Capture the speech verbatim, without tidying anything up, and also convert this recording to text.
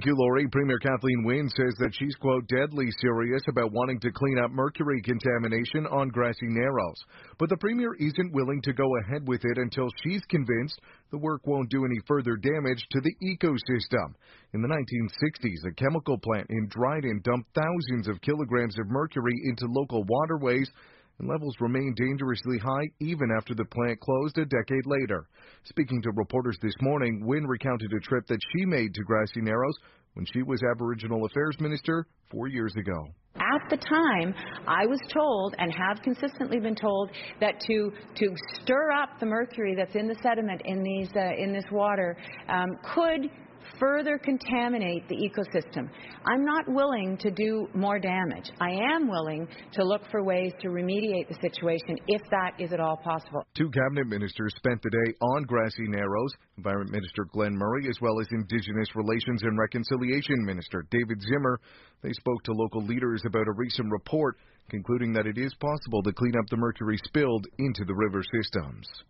Thank you, Lori. Premier Kathleen Wynne says that she's, quote, deadly serious about wanting to clean up mercury contamination on Grassy Narrows. But the Premier isn't willing to go ahead with it until she's convinced the work won't do any further damage to the ecosystem. In the nineteen sixties, a chemical plant in Dryden dumped thousands of kilograms of mercury into local waterways, and levels remain dangerously high even after the plant closed a decade later. Speaking to reporters this morning, Wynne recounted a trip that she made to Grassy Narrows when she was Aboriginal Affairs Minister four years ago. At the time, I was told, and have consistently been told, that to to stir up the mercury that's in the sediment in these uh, in this water um, could further contaminate the ecosystem. I'm not willing to do more damage. I am willing to look for ways to remediate the situation if that is at all possible. Two cabinet ministers spent the day on Grassy Narrows. Environment Minister Glenn Murray, as well as Indigenous Relations and Reconciliation Minister David Zimmer. They spoke to local leaders about a recent report concluding that it is possible to clean up the mercury spilled into the river systems.